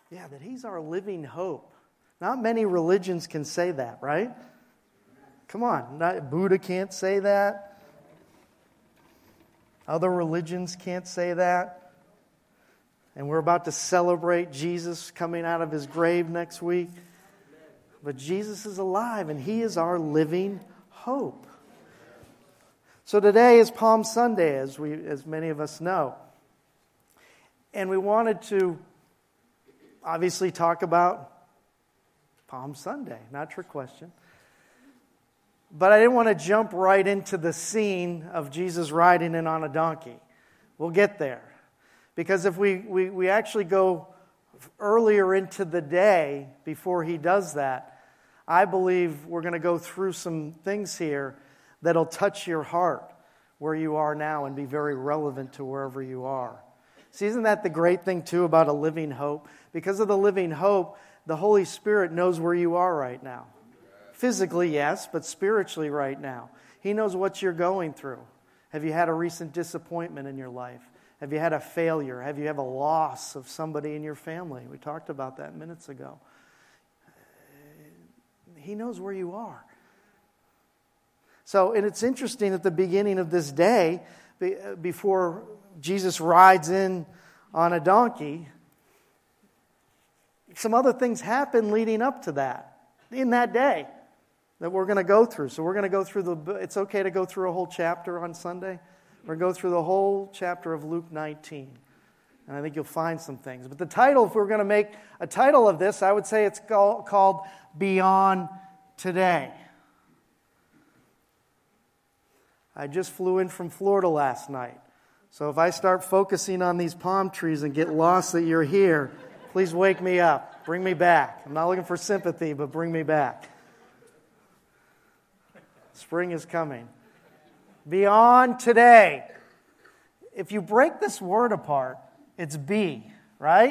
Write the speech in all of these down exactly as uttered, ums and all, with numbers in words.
Yeah, that He's our living hope. Not many religions can say that, right? Come on, not, Buddha can't say that. Other religions can't say that. And we're about to celebrate Jesus coming out of His grave next week. But Jesus is alive, and He is our living hope. So today is Palm Sunday, as we, as many of us know. And we wanted to obviously talk about Palm Sunday, not trick question. But I didn't want to jump right into the scene of Jesus riding in on a donkey. We'll get there. Because if we, we, we actually go earlier into the day before He does that, I believe we're going to go through some things here that'll touch your heart where you are now and be very relevant to wherever you are. See, isn't that the great thing, too, about a living hope? Because of the living hope, the Holy Spirit knows where you are right now. Physically, yes, but spiritually right now. He knows what you're going through. Have you had a recent disappointment in your life? Have you had a failure? Have you had a loss of somebody in your family? We talked about that minutes ago. He knows where you are. So, and it's interesting at the beginning of this day, before Jesus rides in on a donkey, some other things happen leading up to that, in that day, that we're going to go through. So we're going to go through the, it's okay to go through a whole chapter on Sunday. We're going to go through the whole chapter of Luke nineteen. And I think you'll find some things. But the title, if we're going to make a title of this, I would say it's called Beyond Today. I just flew in from Florida last night. So if I start focusing on these palm trees and get lost that you're here, please wake me up. Bring me back. I'm not looking for sympathy, but bring me back. Spring is coming. Beyond today. If you break this word apart, it's be, right?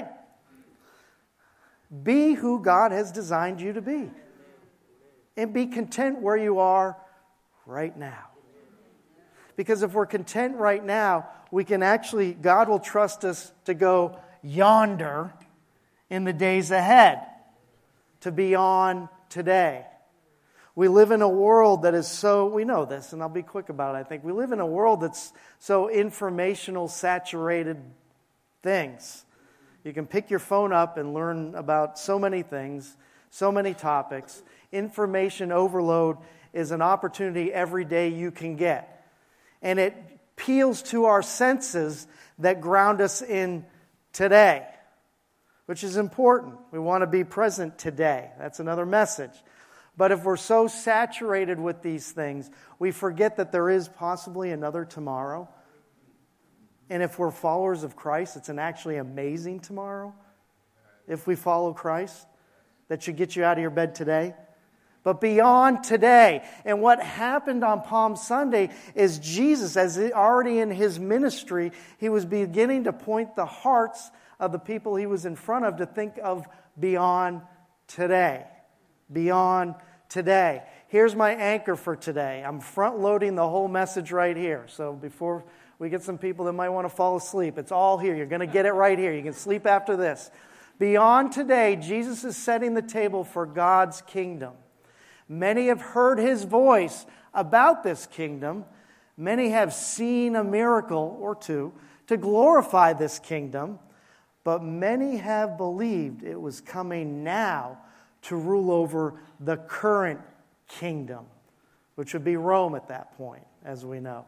Be who God has designed you to be. And be content where you are right now. Because if we're content right now, we can actually, God will trust us to go yonder in the days ahead, to beyond today. We live in a world that is so, we know this, and I'll be quick about it, I think. We live in a world that's so informational, saturated things. You can pick your phone up and learn about so many things, so many topics. Information overload is an opportunity every day you can get. And it appeals to our senses that ground us in today, which is important. We want to be present today. That's another message. But if we're so saturated with these things, we forget that there is possibly another tomorrow. And if we're followers of Christ, it's an actually amazing tomorrow. If we follow Christ, that should get you out of your bed today. But beyond today. And what happened on Palm Sunday is Jesus, as already in His ministry, He was beginning to point the hearts of the people He was in front of to think of beyond today. Beyond today. Here's my anchor for today. I'm front-loading the whole message right here. So before we get some people that might want to fall asleep, it's all here. You're going to get it right here. You can sleep after this. Beyond today, Jesus is setting the table for God's kingdom. Many have heard His voice about this kingdom. Many have seen a miracle or two to glorify this kingdom. But many have believed it was coming now to rule over the current kingdom, which would be Rome at that point, as we know.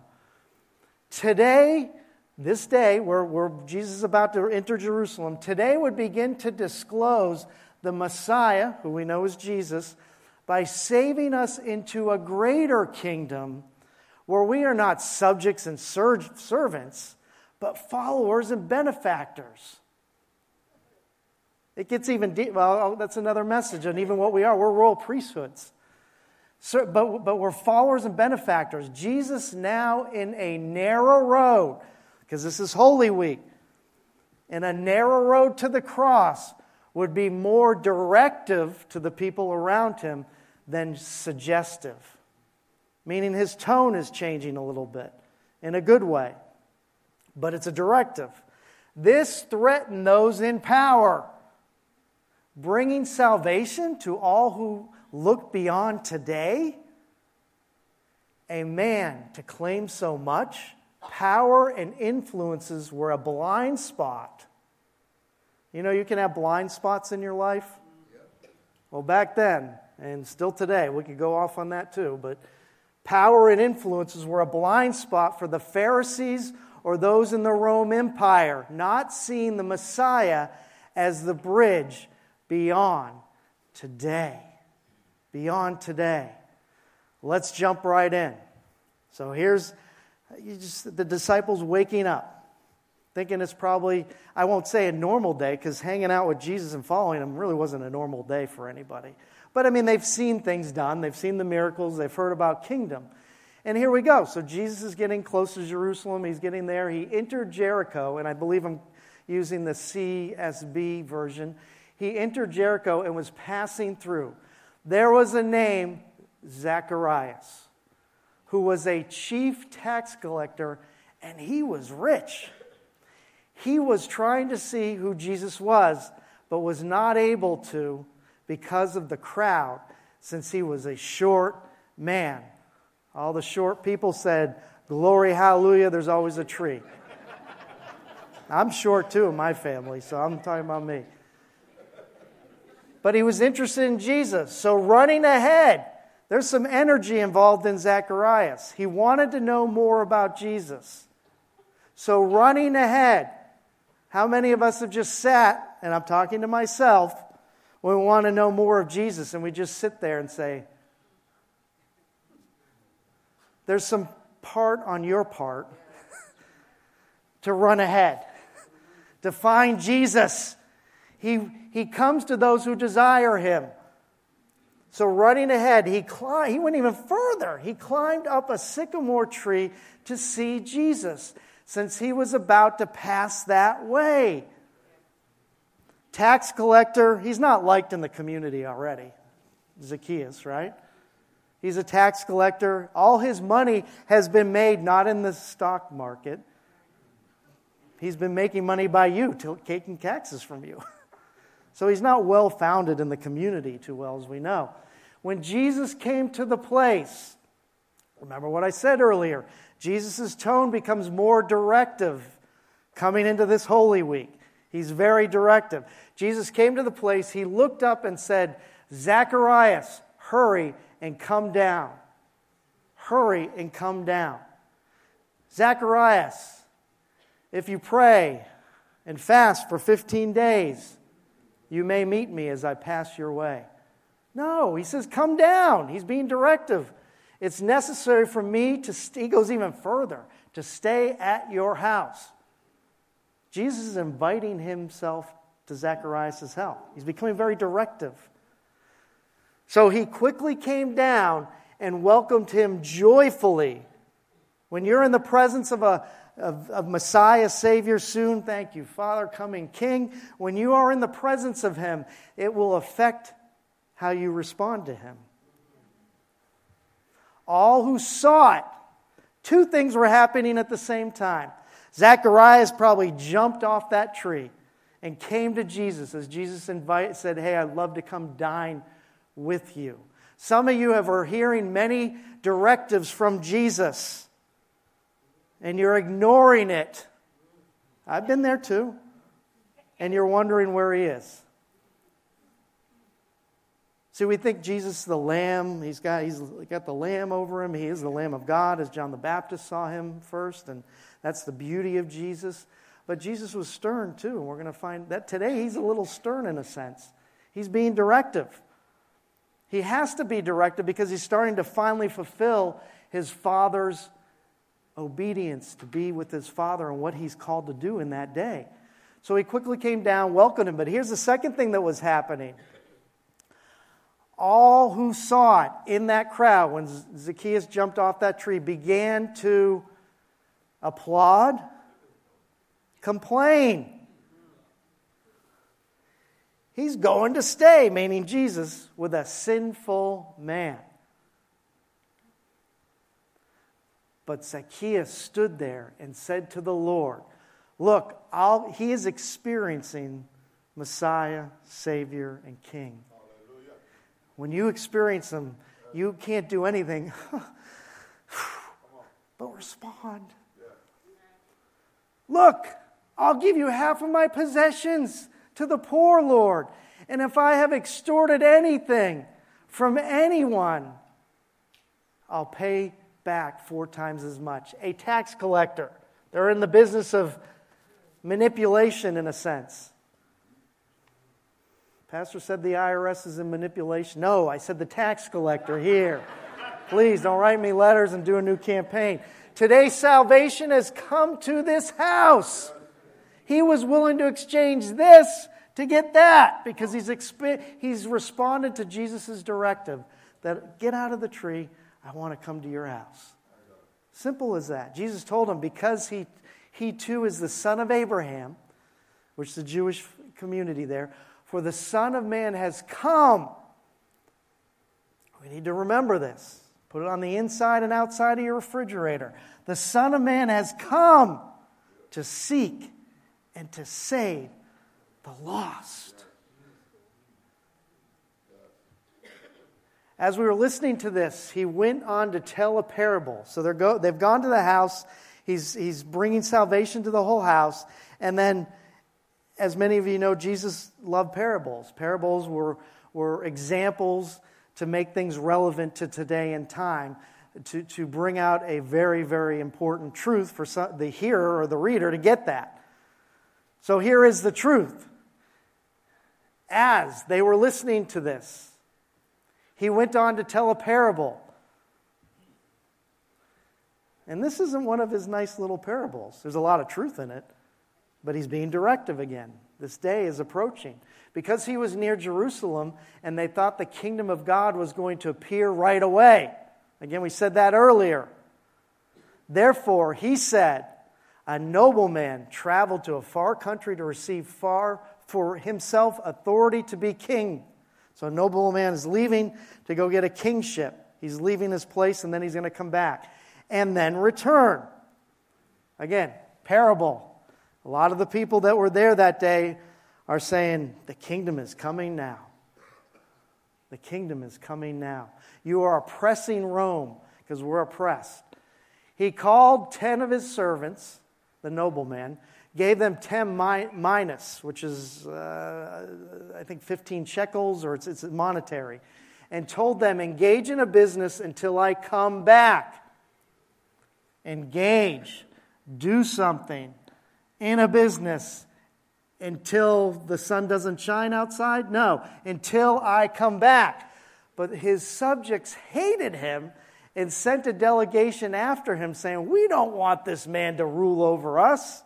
Today, this day, where, where Jesus is about to enter Jerusalem, today would begin to disclose the Messiah, who we know is Jesus, by saving us into a greater kingdom where we are not subjects and servants, but followers and benefactors. It gets even deep. Well, that's another message on even what we are. We're royal priesthoods. So, but, but we're followers and benefactors. Jesus now in a narrow road, because this is Holy Week, in a narrow road to the cross would be more directive to the people around Him than suggestive. Meaning His tone is changing a little bit in a good way. But it's a directive. This threatened those in power. bringing salvation to all who look beyond today. A man to claim so much, power and influences were a blind spot. You know, you can have blind spots in your life. Well, back then, and still today, we could go off on that too, but power and influences were a blind spot for the Pharisees or those in the Rome Empire, not seeing the Messiah as the bridge beyond today. Beyond today. Let's jump right in. So here's you just the disciples waking up, thinking it's probably, I won't say a normal day, because hanging out with Jesus and following him really wasn't a normal day for anybody. But I mean, they've seen things done. They've seen the miracles. They've heard about kingdom. And here we go. So Jesus is getting close to Jerusalem. He's getting there. He entered Jericho, and I believe I'm using the C S B version. He entered Jericho and was passing through. There was a name, Zacharias, who was a chief tax collector, and he was rich. He was trying to see who Jesus was, but was not able to because of the crowd, since he was a short man. All the short people said, "Glory, hallelujah, there's always a tree." I'm short too in my family, so I'm talking about me. But he was interested in Jesus. So running ahead, there's some energy involved in Zacharias. He wanted to know more about Jesus. So running ahead, how many of us have just sat, and I'm talking to myself, when we want to know more of Jesus and we just sit there and say, there's some part on your part to run ahead, to find Jesus. He, he comes to those who desire him. So running ahead, he climbed, he went even further. He climbed up a sycamore tree to see Jesus, since he was about to pass that way. Tax collector, he's not liked in the community already. Zacchaeus, right? He's a tax collector. All his money has been made not in the stock market. He's been making money by you, taking taxes from you. So he's not well-founded in the community too well, as we know. When Jesus came to the place, remember what I said earlier, Jesus' tone becomes more directive coming into this Holy Week. He's very directive. Jesus came to the place, he looked up and said, "Zacharias, hurry and come down. Hurry and come down. Zacharias, if you pray and fast for fifteen days, you may meet me as I pass your way." No, he says, come down. He's being directive. It's necessary for me to, st- he goes even further, to stay at your house. Jesus is inviting himself to Zacharias' house. He's becoming very directive. So he quickly came down and welcomed him joyfully. When you're in the presence of a Of, of Messiah, Savior, soon, thank you, Father, coming King. When you are in the presence of him, it will affect how you respond to him. All who saw it, two things were happening at the same time. Zacharias probably jumped off that tree and came to Jesus as Jesus invited, said, "Hey, I'd love to come dine with you." Some of you have are hearing many directives from Jesus, and you're ignoring it. I've been there too. And you're wondering where he is. See, we think Jesus is the Lamb. He's got, he's got the Lamb over him. He is the Lamb of God, as John the Baptist saw him first. And that's the beauty of Jesus. But Jesus was stern too. And we're going to find that today he's a little stern in a sense. He's being directive. He has to be directive because he's starting to finally fulfill his Father's obedience, to be with his Father and what he's called to do in that day. So he quickly came down, welcomed him. But here's the second thing that was happening. All who saw it in that crowd when Zacchaeus jumped off that tree began to applaud, complain. He's going to stay, meaning Jesus, with a sinful man. But Zacchaeus stood there and said to the Lord, "Look, I'll, he is experiencing Messiah, Savior, and King. When you experience Him, you can't do anything but respond. Look, I'll give you half of my possessions to the poor, Lord. And if I have extorted anything from anyone, I'll pay back four times as much. A tax collector. They're in the business of manipulation in a sense. Pastor said the I R S is in manipulation. No, I said the tax collector here. Please don't write me letters and do a new campaign. Today salvation has come to this house. He was willing to exchange this to get that because he's exp- he's responded to Jesus' directive that get out of the tree, I want to come to your house. Simple as that. Jesus told him because he, he too is the son of Abraham, which is the Jewish community there, for the Son of Man has come. We need to remember this. Put it on the inside and outside of your refrigerator. The Son of Man has come to seek and to save the lost. As we were listening to this, he went on to tell a parable. So they're go, they've gone to the house. He's, he's bringing salvation to the whole house. And then, as many of you know, Jesus loved parables. Parables were, were examples to make things relevant to today and time, to, to bring out a very, very important truth for some, the hearer or the reader to get that. So here is the truth. As they were listening to this, he went on to tell a parable. And this isn't one of his nice little parables. There's a lot of truth in it, but he's being directive again. This day is approaching. Because he was near Jerusalem and they thought the kingdom of God was going to appear right away. Again, we said that earlier. Therefore, he said, a nobleman traveled to a far country to receive far for himself authority to be king. So a nobleman is leaving to go get a kingship. He's leaving his place and then he's going to come back. And then return. Again, parable. A lot of the people that were there that day are saying, the kingdom is coming now. The kingdom is coming now. You are oppressing Rome because we're oppressed. He called ten of his servants, the nobleman, gave them ten mi- minas, which is, uh, I think, fifteen shekels, or it's, it's monetary, and told them, engage in a business until I come back. Engage. Do something in a business until the sun doesn't shine outside? No, until I come back. But his subjects hated him and sent a delegation after him saying, we don't want this man to rule over us.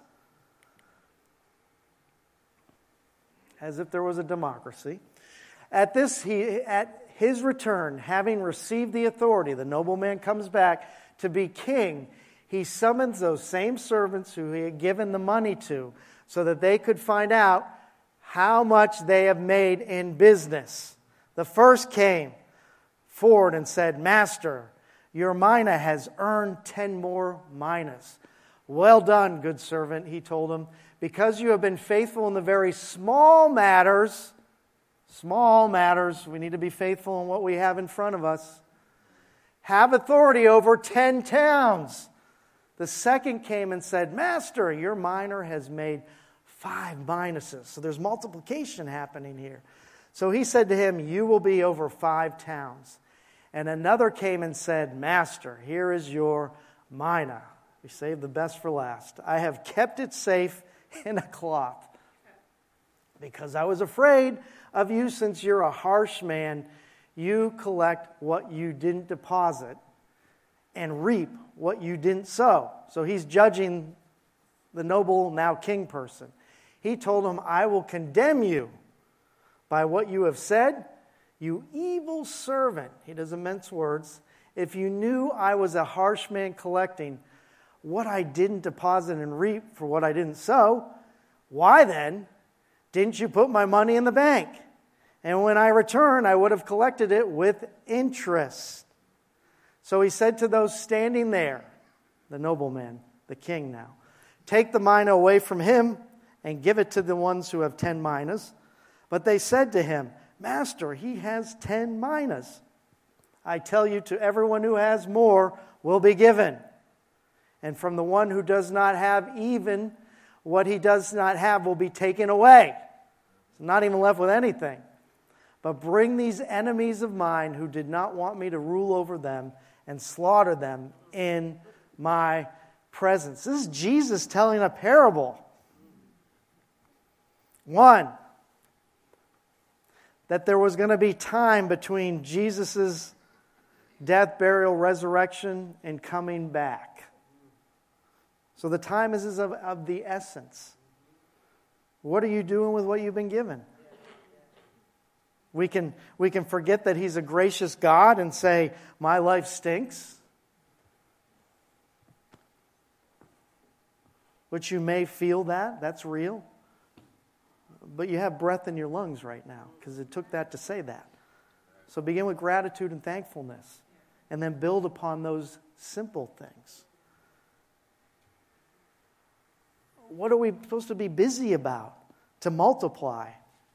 As if there was a democracy. At this, he, at his return, having received the authority, the nobleman comes back to be king. He summons those same servants who he had given the money to so that they could find out how much they have made in business. The first came forward and said, Master, your mina has earned ten more minas. Well done, good servant, he told him. Because you have been faithful in the very small matters, small matters, we need to be faithful in what we have in front of us, have authority over ten towns. The second came and said, Master, your mina has made five minuses. So there's multiplication happening here. So he said to him, you will be over five towns. And another came and said, Master, here is your mina. We saved the best for last. I have kept it safe in a cloth because I was afraid of you, since you're a harsh man. You collect what you didn't deposit and reap what you didn't sow. So he's judging the noble, now king person. He told him, I will condemn you by what you have said, you evil servant. He doesn't mince words. If you knew I was a harsh man collecting what I didn't deposit and reap for what I didn't sow, why then didn't you put my money in the bank? And when I return, I would have collected it with interest. So he said to those standing there, the nobleman, the king now, take the mina away from him and give it to the ones who have ten minas. But they said to him, Master, he has ten minas. I tell you, to everyone who has more will be given. And from the one who does not have, even what he does not have will be taken away. So not even left with anything. But bring these enemies of mine who did not want me to rule over them and slaughter them in my presence. This is Jesus telling a parable. One, that there was going to be time between Jesus' death, burial, resurrection, and coming back. So the time is of, of the essence. What are you doing with what you've been given? We can, we can forget that He's a gracious God and say, my life stinks. Which you may feel that. That's real. But you have breath in your lungs right now because it took that to say that. So begin with gratitude and thankfulness. And then build upon those simple things. What are we supposed to be busy about to multiply?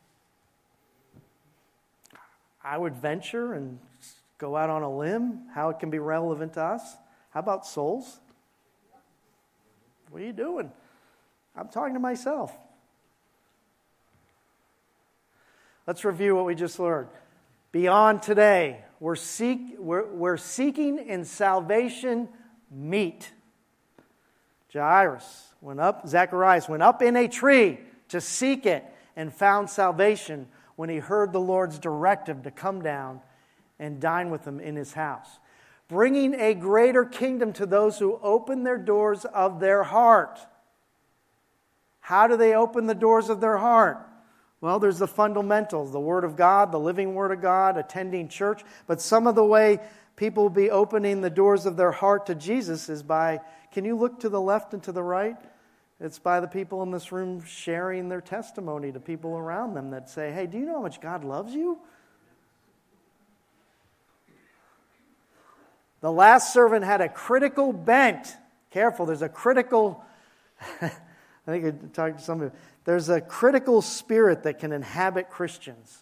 I would venture and go out on a limb how it can be relevant to us. How about souls? What are you doing? I'm talking to myself. Let's review what we just learned. Beyond today, we're, seek, we're, we're seeking in salvation meet. Jairus went up, Zacharias went up in a tree to seek it and found salvation when he heard the Lord's directive to come down and dine with him in his house. Bringing a greater kingdom to those who open their doors of their heart. How do they open the doors of their heart? Well, there's the fundamentals, the Word of God, the living Word of God, attending church. But some of the way people will be opening the doors of their heart to Jesus is by, can you look to the left and to the right? It's by the people in this room sharing their testimony to people around them that say, hey, do you know how much God loves you? The last servant had a critical bent. Careful, there's a critical, I think I talked to somebody, there's a critical spirit that can inhabit Christians.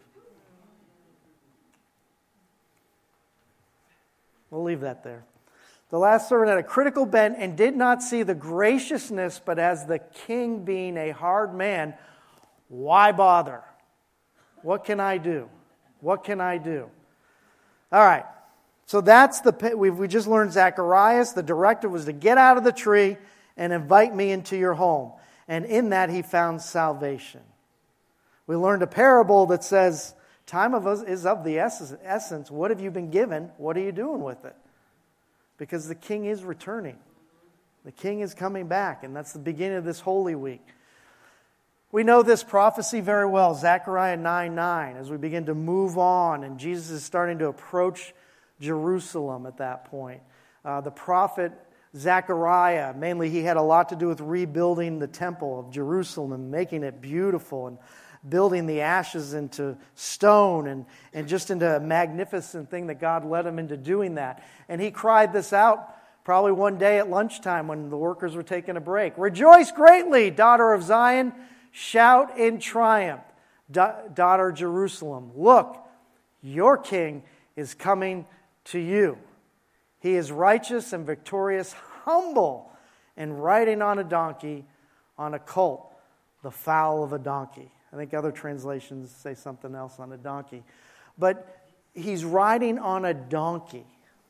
We'll leave that there. The last servant had a critical bent and did not see the graciousness, but as the king being a hard man, why bother? What can I do? What can I do? All right. So that's the, we've, we just learned Zacharias. The directive was to get out of the tree and invite me into your home. And in that he found salvation. We learned a parable that says, time of us is of the essence. What have you been given? What are you doing with it? Because the king is returning. The king is coming back. And that's the beginning of this Holy Week. We know this prophecy very well. Zechariah nine nine. As we begin to move on. And Jesus is starting to approach Jerusalem at that point. Uh, the prophet Zechariah, mainly he had a lot to do with rebuilding the temple of Jerusalem and making it beautiful and building the ashes into stone and, and just into a magnificent thing that God led him into doing that. And he cried this out probably one day at lunchtime when the workers were taking a break. Rejoice greatly, daughter of Zion. Shout in triumph, da- daughter Jerusalem. Look, your king is coming to you. He is righteous and victorious, humble, and riding on a donkey, on a colt, the foal of a donkey. I think other translations say something else on a donkey. But he's riding on a donkey.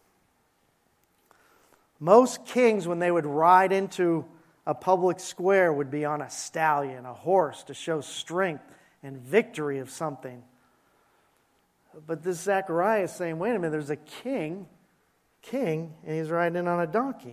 Most kings, when they would ride into a public square, would be on a stallion, a horse, to show strength and victory of something. But this Zechariah is saying, wait a minute, there's a king, king, and he's riding on a donkey.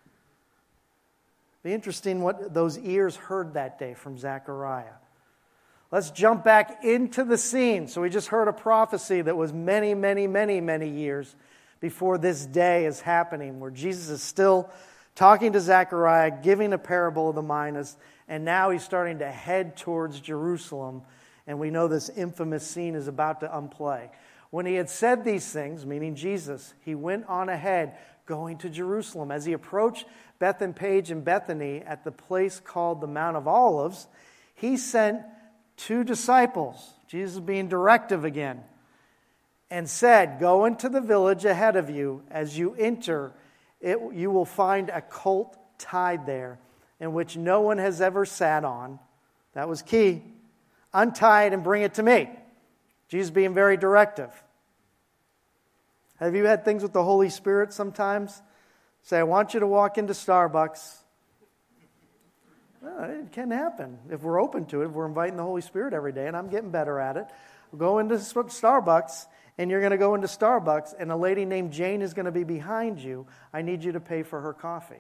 Be interesting what those ears heard that day from Zechariah. Let's jump back into the scene. So we just heard a prophecy that was many, many, many, many years before this day is happening, where Jesus is still talking to Zechariah, giving a parable of the minas, and now he's starting to head towards Jerusalem, and we know this infamous scene is about to unplay. When he had said these things, meaning Jesus, he went on ahead, going to Jerusalem. As he approached Bethpage and Bethany at the place called the Mount of Olives, he sent two disciples, Jesus being directive again, and said, "Go into the village ahead of you. As you enter, it, you will find a colt tied there, in which no one has ever sat on." That was key. "Untie it and bring it to me." Jesus being very directive. Have you had things with the Holy Spirit sometimes? Say, "I want you to walk into Starbucks." Well, it can happen if we're open to it, if we're inviting the Holy Spirit every day, and I'm getting better at it. Go into Starbucks, and you're going to go into Starbucks, and a lady named Jane is going to be behind you. I need you to pay for her coffee.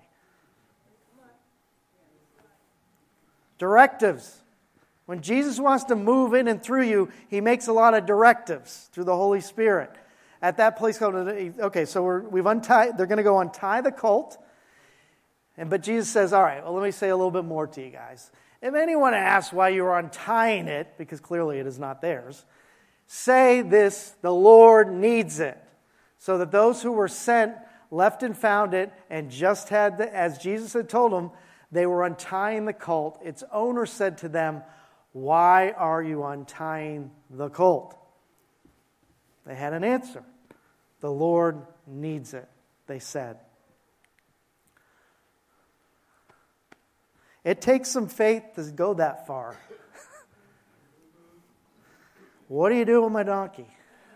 Directives. When Jesus wants to move in and through you, he makes a lot of directives through the Holy Spirit. At that place called, okay, so we're, we've untied, they're going to go untie the colt. And but Jesus says, all right, well, let me say a little bit more to you guys. If anyone asks why you are untying it, because clearly it is not theirs, say this: the Lord needs it. So that those who were sent left and found it, and just had, the, as Jesus had told them, they were untying the colt. Its owner said to them, "Why are you untying the colt?" They had an answer. "The Lord needs it," they said. It takes some faith to go that far. What do you do with my donkey?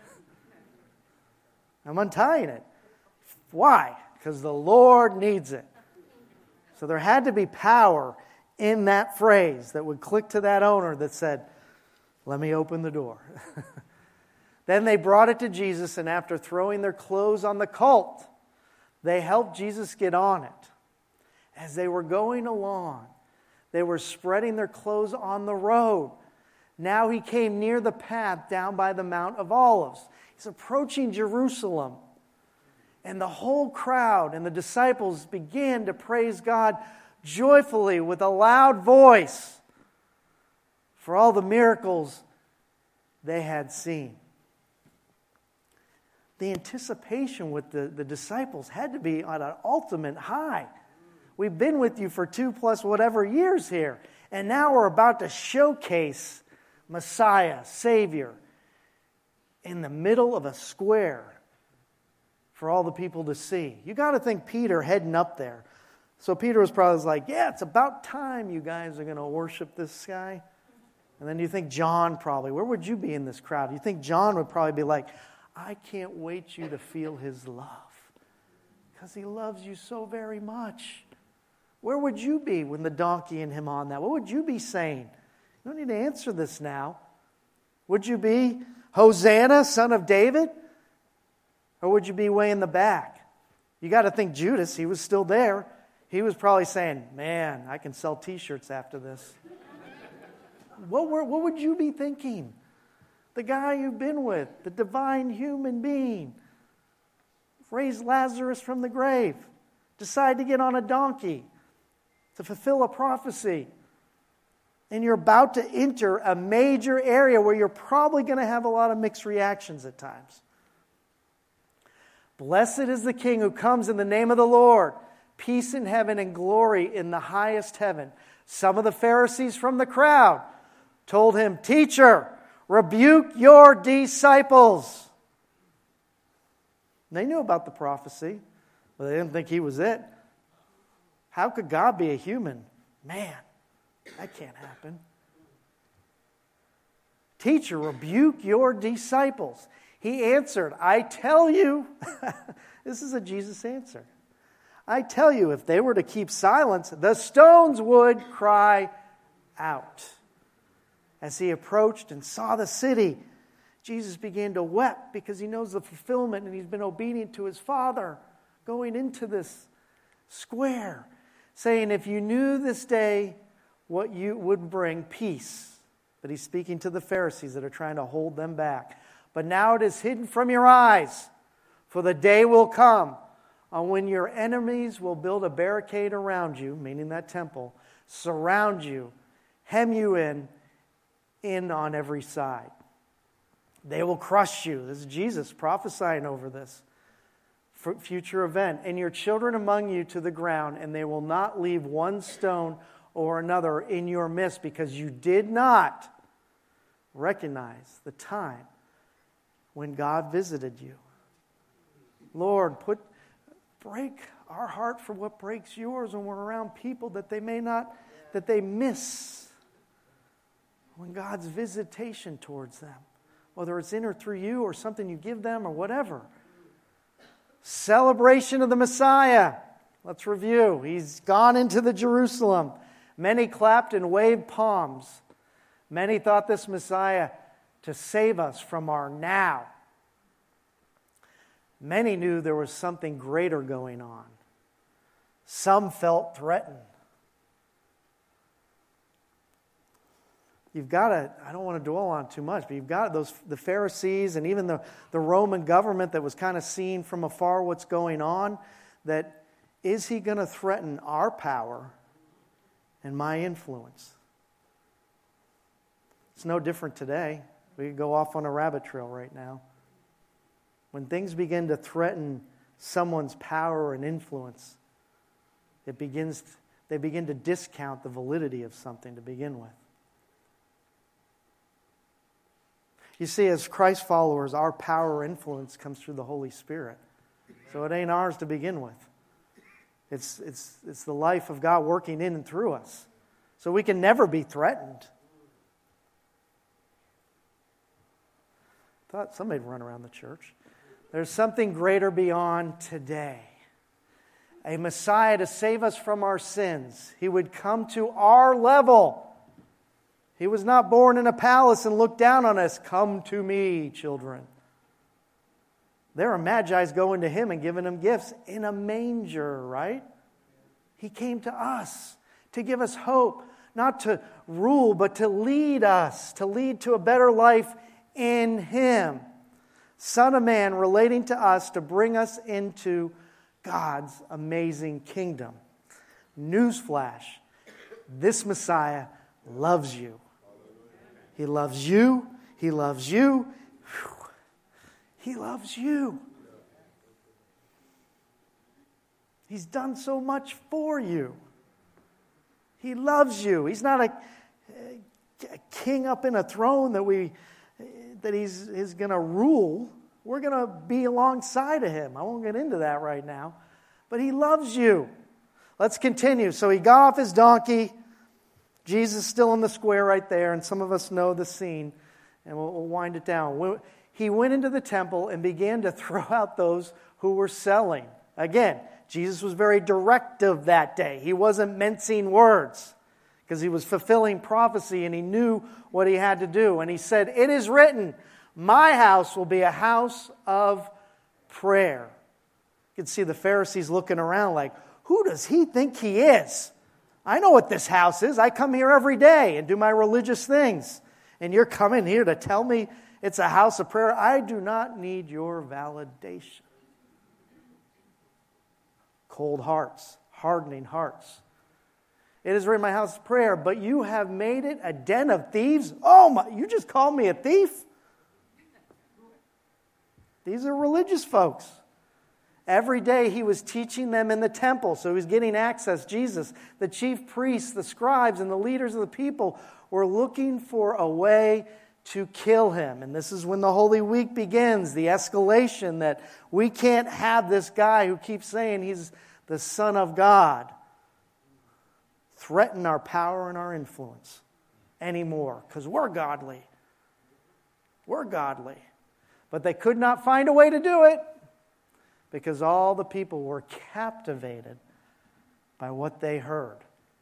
I'm untying it. Why? Because the Lord needs it. So there had to be power in that phrase that would click to that owner that said, "Let me open the door." Then they brought it to Jesus, and after throwing their clothes on the colt, they helped Jesus get on it. As they were going along, they were spreading their clothes on the road. Now he came near the path down by the Mount of Olives. He's approaching Jerusalem. And the whole crowd and the disciples began to praise God joyfully with a loud voice for all the miracles they had seen. The anticipation with the, the disciples had to be on an ultimate high. We've been with you for two plus whatever years here, and now we're about to showcase Messiah, Savior, in the middle of a square for all the people to see. You got to think Peter heading up there. So Peter was probably like, "Yeah, it's about time you guys are going to worship this guy." And then you think John probably, where would you be in this crowd? You think John would probably be like, "I can't wait you to feel his love because he loves you so very much." Where would you be when the donkey and him on that? What would you be saying? You don't need to answer this now. Would you be, "Hosanna, son of David"? Or would you be way in the back? You got to think Judas, he was still there. He was probably saying, "Man, I can sell t-shirts after this." what, were, what would you be thinking? The guy you've been with, the divine human being, raised Lazarus from the grave, decide to get on a donkey to fulfill a prophecy. And you're about to enter a major area where you're probably going to have a lot of mixed reactions at times. "Blessed is the King who comes in the name of the Lord. Peace in heaven and glory in the highest heaven." Some of the Pharisees from the crowd told him, "Teacher, rebuke your disciples." They knew about the prophecy, but they didn't think he was it. How could God be a human? Man, that can't happen. "Teacher, rebuke your disciples." He answered, "I tell you," this is a Jesus answer, "I tell you, if they were to keep silence, the stones would cry out." As he approached and saw the city, Jesus began to weep because he knows the fulfillment and he's been obedient to his Father going into this square, saying, "If you knew this day what you would bring, peace." But he's speaking to the Pharisees that are trying to hold them back. "But now it is hidden from your eyes, for the day will come on when your enemies will build a barricade around you," meaning that temple, "surround you, hem you in, in on every side. They will crush you." This is Jesus prophesying over this future event. "And your children among you to the ground, and they will not leave one stone or another in your midst, because you did not recognize the time when God visited you. Lord, put break our heart for what breaks yours when we're around people that they may not, that they miss when God's visitation towards them, whether it's in or through you or something you give them or whatever. Celebration of the Messiah. Let's review. He's gone into the Jerusalem. Many clapped and waved palms. Many thought this Messiah to save us from our now. Many knew there was something greater going on. Some felt threatened. You've got to, I don't want to dwell on it too much, but you've got those, the Pharisees and even the, the Roman government that was kind of seeing from afar what's going on, that is he going to threaten our power and my influence? It's no different today. We could go off on a rabbit trail right now. When things begin to threaten someone's power and influence, it begins, they begin to discount the validity of something to begin with. You see, as Christ followers, our power or influence comes through the Holy Spirit. So it ain't ours to begin with. It's, it's, it's the life of God working in and through us. So we can never be threatened. I thought somebody'd run around the church. There's something greater beyond today. A Messiah to save us from our sins. He would come to our level. He was not born in a palace and looked down on us. Come to me, children. There are magi's going to him and giving him gifts in a manger, right? He came to us to give us hope, not to rule, but to lead us, to lead to a better life in him. Son of Man relating to us to bring us into God's amazing kingdom. Newsflash, this Messiah loves you. He loves you. He loves you. Whew. He loves you. He's done so much for you. He loves you. He's not a, a king up in a throne that we that he's, he's going to rule. We're going to be alongside of him. I won't get into that right now. But he loves you. Let's continue. So he got off his donkey. Jesus still in the square right there, and some of us know the scene, and we'll, we'll wind it down. He went into the temple and began to throw out those who were selling. Again, Jesus was very directive that day. He wasn't mincing words because he was fulfilling prophecy, and he knew what he had to do. And he said, "It is written, my house will be a house of prayer." You can see the Pharisees looking around like, who does he think he is? I know what this house is. I come here every day and do my religious things. And you're coming here to tell me it's a house of prayer? I do not need your validation. Cold hearts, hardening hearts. It is written, my house of prayer, but you have made it a den of thieves? Oh my, you just called me a thief? These are religious folks. Every day he was teaching them in the temple, so he was getting access. Jesus, the chief priests, the scribes, and the leaders of the people were looking for a way to kill him. And this is when the Holy Week begins, the escalation that we can't have this guy who keeps saying he's the Son of God threaten our power and our influence anymore, because we're godly. We're godly. But they could not find a way to do it, because all the people were captivated by what they heard.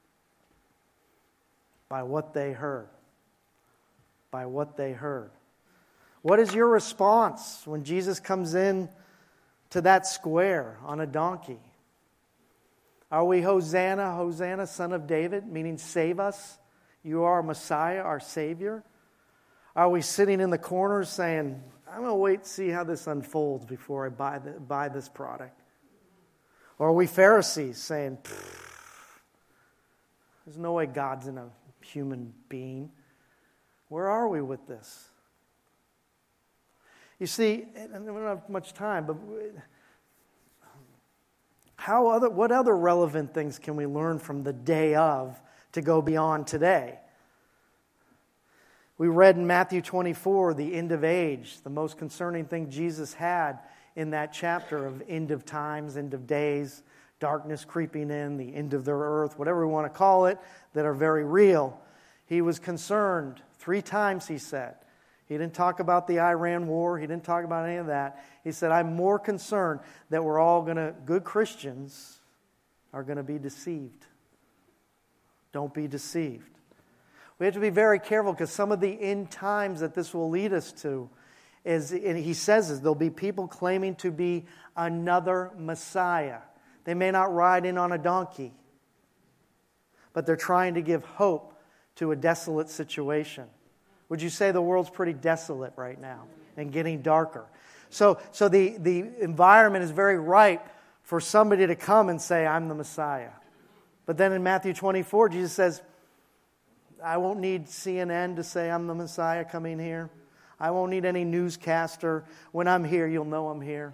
By what they heard. By what they heard. What is your response when Jesus comes in to that square on a donkey? Are we Hosanna, Hosanna, Son of David, meaning save us? You are Messiah, our Savior? Are we sitting in the corners saying, I'm going to wait and see how this unfolds before I buy, the, buy this product? Or are we Pharisees saying, there's no way God's in a human being? Where are we with this? You see, and we don't have much time, but how other, what other relevant things can we learn from the day of to go beyond today? We read in Matthew twenty-four, the end of age, the most concerning thing Jesus had in that chapter of end of times, end of days, darkness creeping in, the end of their earth, whatever we want to call it, that are very real. He was concerned three times, he said. He didn't talk about the Iran war. He didn't talk about any of that. He said, I'm more concerned that we're all going to, good Christians are going to be deceived. Don't be deceived. We have to be very careful because some of the end times that this will lead us to is, and he says this, there'll be people claiming to be another Messiah. They may not ride in on a donkey, but they're trying to give hope to a desolate situation. Would you say the world's pretty desolate right now and getting darker? So, so the, the environment is very ripe for somebody to come and say, I'm the Messiah. But then in Matthew twenty-four, Jesus says, I won't need C N N to say I'm the Messiah coming here. I won't need any newscaster. When I'm here, you'll know I'm here.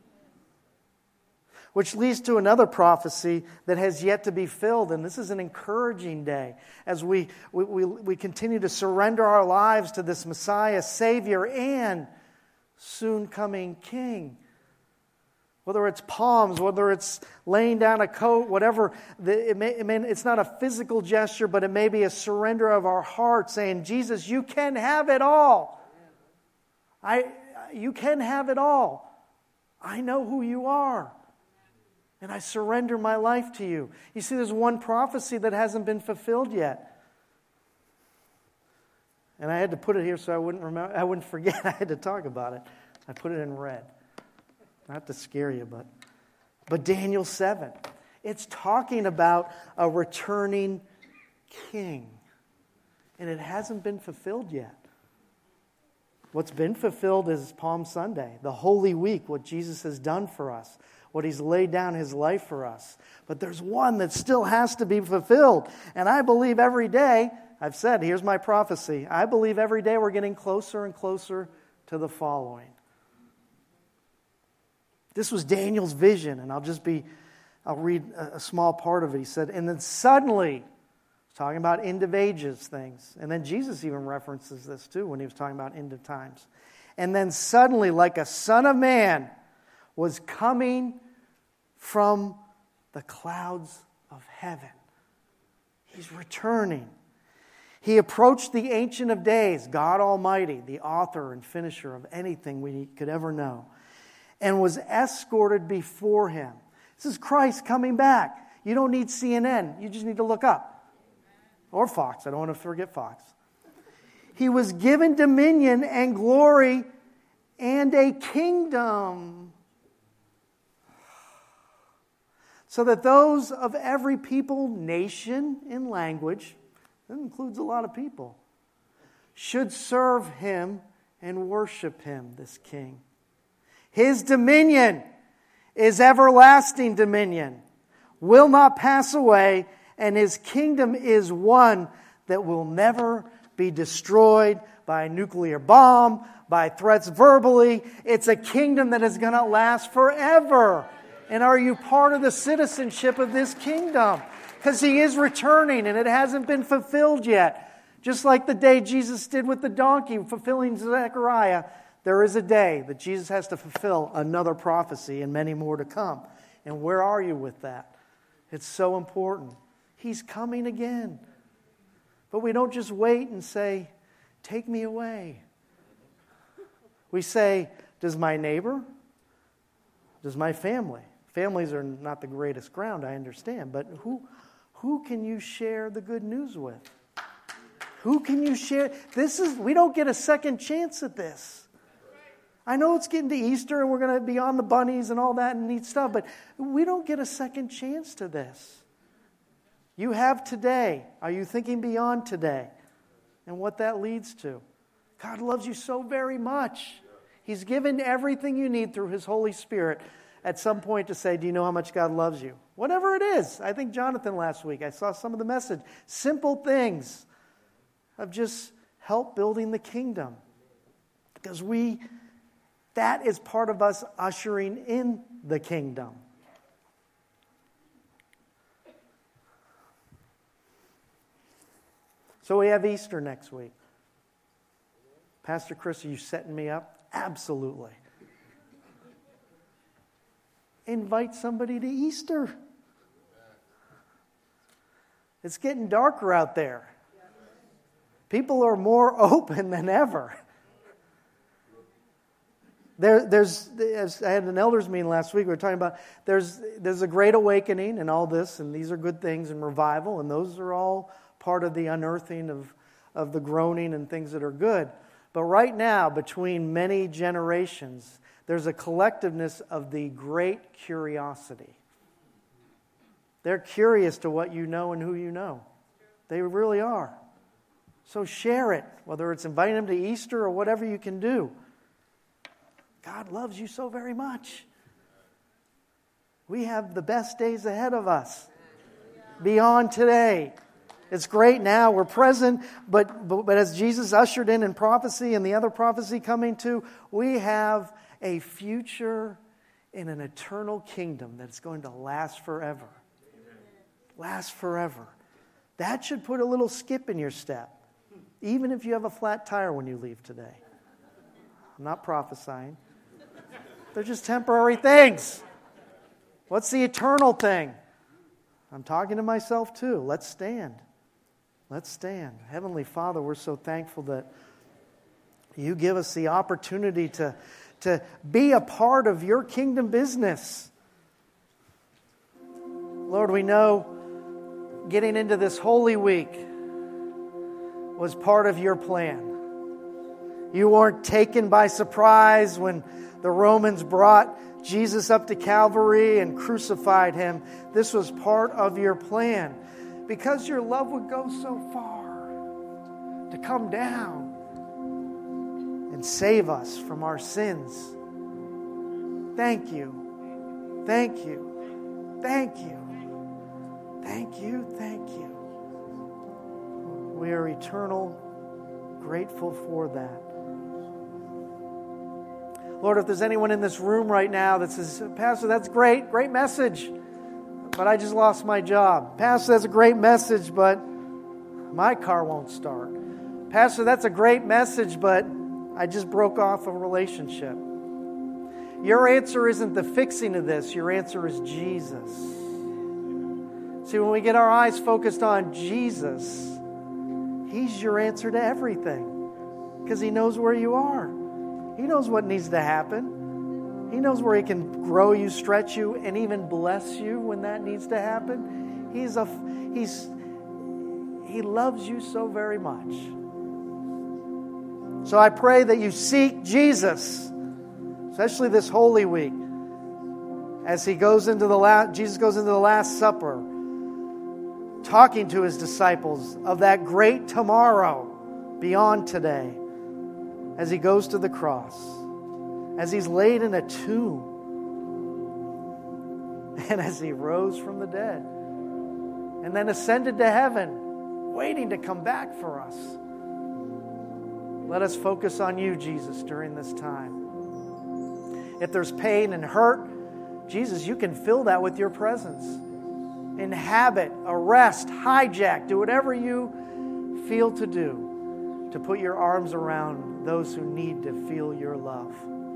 Which leads to another prophecy that has yet to be filled. And this is an encouraging day as we, we, we, we continue to surrender our lives to this Messiah, Savior, and soon coming King. Whether it's palms, whether it's laying down a coat, whatever. It may, it may, it's not a physical gesture, but it may be a surrender of our heart saying, Jesus, you can have it all. I, you can have it all. I know who you are. And I surrender my life to you. You see, there's one prophecy that hasn't been fulfilled yet. And I had to put it here so I wouldn't remember, I wouldn't forget I had to talk about it. I put it in red. Not to scare you, but but Daniel seven. It's talking about a returning king. And it hasn't been fulfilled yet. What's been fulfilled is Palm Sunday, the Holy Week, what Jesus has done for us, what He's laid down His life for us. But there's one that still has to be fulfilled. And I believe every day, I've said, here's my prophecy, I believe every day we're getting closer and closer to the following. This was Daniel's vision, and I'll just be, I'll read a small part of it. He said, and then suddenly, talking about end of ages things. And then Jesus even references this too when he was talking about end of times. And then suddenly, like a son of man, was coming from the clouds of heaven. He's returning. He approached the Ancient of Days, God Almighty, the author and finisher of anything we could ever know, and was escorted before Him. This is Christ coming back. You don't need C N N. You just need to look up. Or Fox. I don't want to forget Fox. He was given dominion and glory and a kingdom, so that those of every people, nation, and language, that includes a lot of people, should serve Him and worship Him, this King. His dominion is everlasting dominion, will not pass away, and His kingdom is one that will never be destroyed by a nuclear bomb, by threats verbally. It's a kingdom that is going to last forever. And are you part of the citizenship of this kingdom? Because He is returning and it hasn't been fulfilled yet. Just like the day Jesus did with the donkey, fulfilling Zechariah, there is a day that Jesus has to fulfill another prophecy and many more to come. And where are you with that? It's so important. He's coming again. But we don't just wait and say, take me away. We say, does my neighbor? Does my family? Families are not the greatest ground, I understand. But who, who can you share the good news with? Who can you share? This is, we don't get a second chance at this. I know it's getting to Easter and we're going to be on the bunnies and all that and neat stuff, but we don't get a second chance to this. You have today. Are you thinking beyond today? And what that leads to? God loves you so very much. He's given everything you need through His Holy Spirit at some point to say, do you know how much God loves you? Whatever it is. I think Jonathan last week, I saw some of the message. Simple things of just help building the kingdom. Because we... that is part of us ushering in the kingdom. So we have Easter next week. Pastor Chris, are you setting me up? Absolutely. Invite somebody to Easter. It's getting darker out there. People are more open than ever. There, there's, as I had an elders meeting last week, we were talking about there's there's a great awakening and all this, and these are good things, and revival, and those are all part of the unearthing of, of the groaning and things that are good. But right now, between many generations, there's a collectiveness of the great curiosity. They're curious to what you know and who you know. They really are. So share it, whether it's inviting them to Easter or whatever you can do. God loves you so very much. We have the best days ahead of us. Beyond today. It's great now. We're present. But, but, but as Jesus ushered in in prophecy and the other prophecy coming too, we have a future in an eternal kingdom that's going to last forever. Last forever. That should put a little skip in your step. Even if you have a flat tire when you leave today. I'm not prophesying. They're just temporary things. What's the eternal thing? I'm talking to myself too. Let's stand. Let's stand. Heavenly Father, we're so thankful that you give us the opportunity to, to be a part of your kingdom business. Lord, we know getting into this Holy Week was part of your plan. You weren't taken by surprise when the Romans brought Jesus up to Calvary and crucified him. This was part of your plan. Because your love would go so far to come down and save us from our sins. Thank you. Thank you. Thank you. Thank you. Thank you. We are eternal, grateful for that. Lord, if there's anyone in this room right now that says, Pastor, that's great, great message, but I just lost my job. Pastor, that's a great message, but my car won't start. Pastor, that's a great message, but I just broke off a relationship. Your answer isn't the fixing of this. Your answer is Jesus. See, when we get our eyes focused on Jesus, He's your answer to everything because He knows where you are. He knows what needs to happen. He knows where He can grow you, stretch you, and even bless you when that needs to happen. He's a, he's, He loves you so very much. So I pray that you seek Jesus, especially this Holy Week, as He goes into the last, Jesus goes into the Last Supper, talking to His disciples of that great tomorrow beyond today, as He goes to the cross, as He's laid in a tomb, and as He rose from the dead, and then ascended to heaven, waiting to come back for us. Let us focus on you, Jesus, during this time. If there's pain and hurt, Jesus, you can fill that with your presence. Inhabit, arrest, hijack, do whatever you feel to do to put your arms around those who need to feel your love.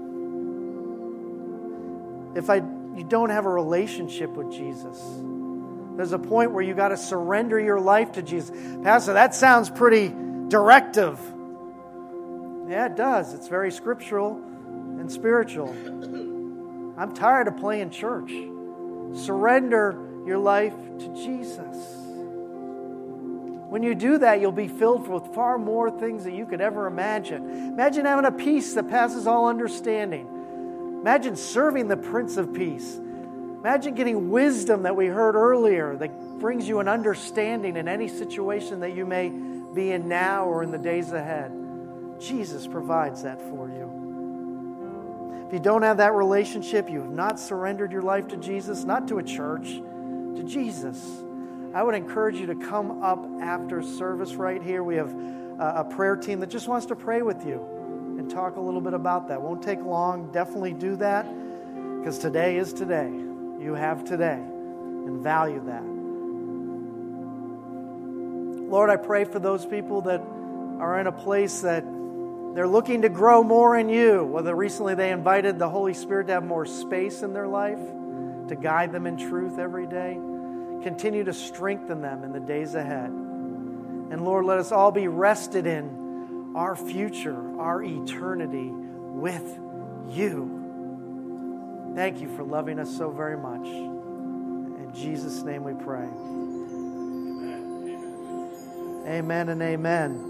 If I, you don't have a relationship with Jesus, there's a point where you got to surrender your life to Jesus. Pastor, that sounds pretty directive. Yeah, it does. It's very scriptural and spiritual. I'm tired of playing church. Surrender your life to Jesus. When you do that, you'll be filled with far more things than you could ever imagine. Imagine having a peace that passes all understanding. Imagine serving the Prince of Peace. Imagine getting wisdom that we heard earlier that brings you an understanding in any situation that you may be in now or in the days ahead. Jesus provides that for you. If you don't have that relationship, you have not surrendered your life to Jesus, not to a church, to Jesus, I would encourage you to come up after service right here. We have a prayer team that just wants to pray with you and talk a little bit about that. Won't take long. Definitely do that because today is today. You have today and value that. Lord, I pray for those people that are in a place that They're looking to grow more in you. Whether recently they invited the Holy Spirit to have more space in their life, to guide them in truth every day. Continue to strengthen them in the days ahead. And Lord, let us all be rested in our future, our eternity with you. Thank you for loving us so very much. In Jesus' name we pray. Amen and amen.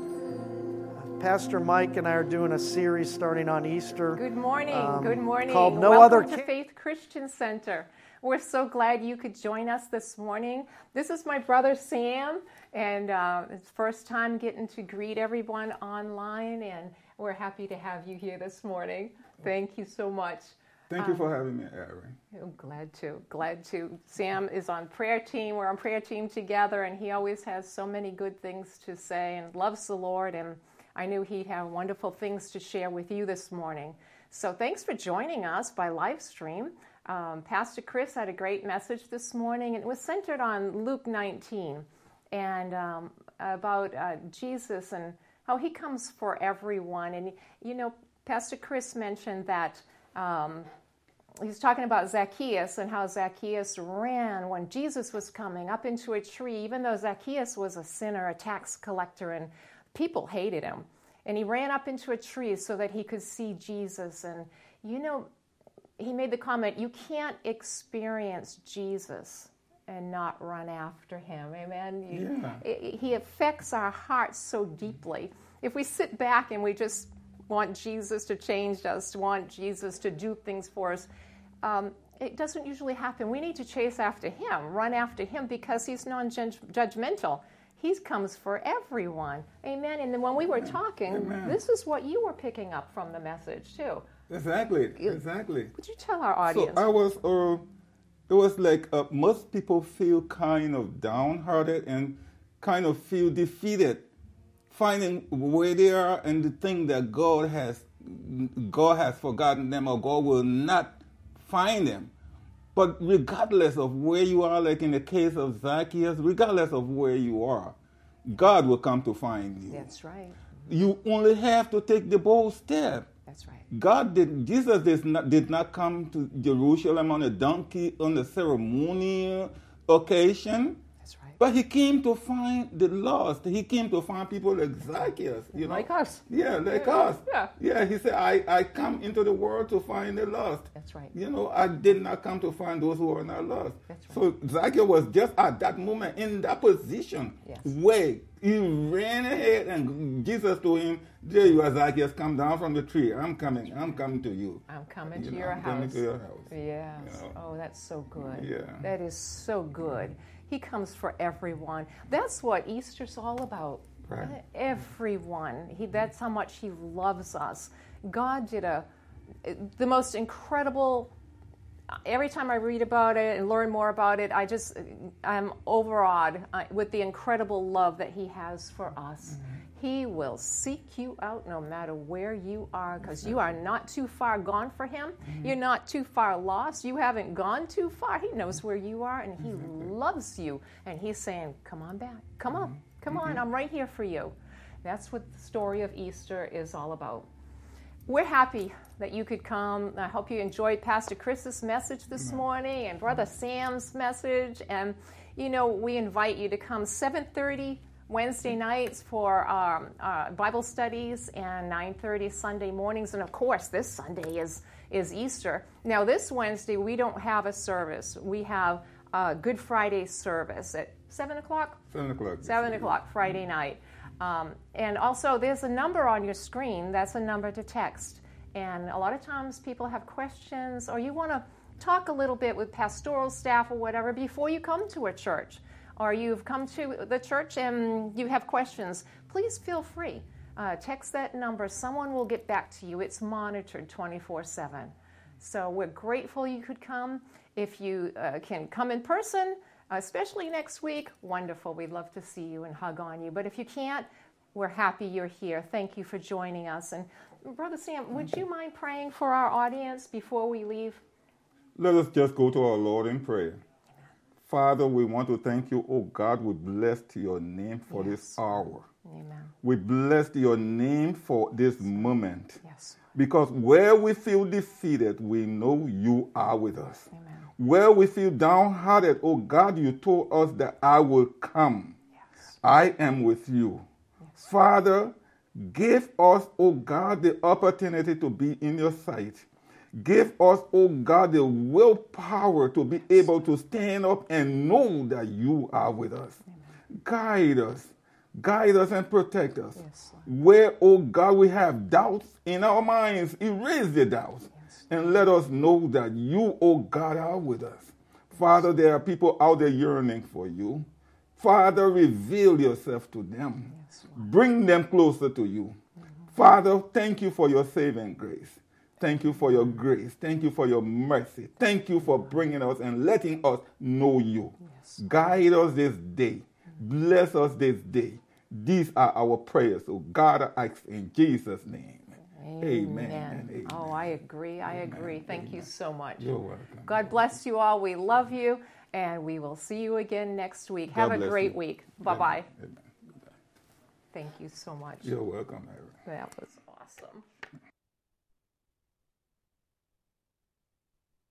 Pastor Mike and I are doing a series starting on Easter. Good morning. Um, Good morning. Called No Welcome Other to King. Faith Christian Center. We're so glad you could join us this morning. This is my brother Sam, and uh, it's first time getting to greet everyone online, and we're happy to have you here this morning. Thank you so much. Thank you for having me, Erin. Oh, glad to, glad to. Sam is on prayer team. We're on prayer team together, and he always has so many good things to say and loves the Lord, and I knew he'd have wonderful things to share with you this morning. So thanks for joining us by live stream. Um, Pastor Chris had a great message this morning, and it was centered on Luke nineteen and um, about uh, Jesus and how he comes for everyone. And, you know, Pastor Chris mentioned that um, he's talking about Zacchaeus and how Zacchaeus ran when Jesus was coming up into a tree, even though Zacchaeus was a sinner, a tax collector, and people hated him. And he ran up into a tree so that he could see Jesus. And, you know, he made the comment, you can't experience Jesus and not run after him. Amen? You, Yeah. it, he affects our hearts so deeply. If we sit back and we just want Jesus to change us, want Jesus to do things for us, um, it doesn't usually happen. We need to chase after him, run after him, because he's non-judgmental. He comes for everyone. Amen. And then when we were talking, Amen. This is what you were picking up from the message, too. Exactly, exactly. Would you tell our audience? So I was, uh, it was like uh, most people feel kind of downhearted and kind of feel defeated, finding where they are and the thing that God has, God has forgotten them, or God will not find them. But regardless of where you are, like in the case of Zacchaeus, regardless of where you are, God will come to find you. That's right. You only have to take the bold step. That's right. God did, Jesus did not, did not come to Jerusalem on a donkey, on a ceremonial occasion. That's right. But he came to find the lost. He came to find people like Zacchaeus, you know. Like us. Yeah, like Yeah, us. yeah. Yeah, he said, I, I come into the world to find the lost. That's right. You know, I did not come to find those who are not lost. That's right. So Zacchaeus was just at that moment in that position Yes. where he ran ahead and Jesus told him, there you are, Zacchaeus, come down from the tree. I'm coming. I'm coming to you. I'm coming You to know, your I'm house. coming to your house. Yes. You know. Oh, that's so good. Yeah. That is so good. He comes for everyone. That's what Easter's all about. Right. Everyone. He, that's how much he loves us. God did a the most incredible. Every time I read about it and learn more about it, I just I'm overawed with the incredible love that he has for us. Mm-hmm. He will seek you out no matter where you are, because you are not too far gone for him. Mm-hmm. You're not too far lost. You haven't gone too far. He knows where you are, and he mm-hmm. loves you. And he's saying, come on back. Come mm-hmm. on. Come mm-hmm. on. I'm right here for you. That's what the story of Easter is all about. We're happy that you could come. I hope you enjoyed Pastor Chris's message this mm-hmm. morning and Brother Sam's message. And, you know, we invite you to come seven thirty Wednesday nights for um, uh, Bible studies, and nine thirty Sunday mornings. And, of course, this Sunday is, is Easter. Now, this Wednesday, we don't have a service. We have a Good Friday service at seven o'clock? seven o'clock. seven o'clock Friday night. Um, and also, there's a number on your screen. That's a number to text. And a lot of times people have questions, or you want to talk a little bit with pastoral staff or whatever before you come to a church, or you've come to the church and you have questions. Please feel free. Uh, text that number. Someone will get back to you. It's monitored twenty-four seven. So we're grateful you could come. If you uh, can come in person, especially next week, wonderful. We'd love to see you and hug on you. But if you can't, we're happy you're here. Thank you for joining us. And Brother Sam, would you mind praying for our audience before we leave? Let us just go to our Lord in prayer. Father, we want to thank you. Oh God, we bless your name for Yes. this hour. Amen. We bless your name for this moment. Yes. Because where we feel defeated, we know you are with us. Amen. Where we feel downhearted, oh God, you told us that I will come. Yes. I am with you. Yes. Father, give us, oh God, the opportunity to be in your sight. Give us, oh God, the willpower to be able to stand up and know that you are with us. Amen. Guide us. Guide us and protect us. Yes, Where, oh God, we have doubts in our minds, erase the doubts. Yes. And let us know that you, oh God, are with us. Father, there are people out there yearning for you. Father, reveal yourself to them. Yes, bring them closer to you. Mm-hmm. Father, thank you for your saving grace. Thank you for your grace. Thank you for your mercy. Thank you for bringing us and letting us know you. Yes. Guide us this day. Bless us this day. These are our prayers. So God, I ask in Jesus' name. Amen. Amen. And amen. Oh, I agree. I Amen. agree. Thank Amen. you so much. You're welcome. God bless you all. We love you. And we will see you again next week. God Have a great you. week. Bye-bye. Amen. Thank you so much. You're welcome, Ira. That was awesome.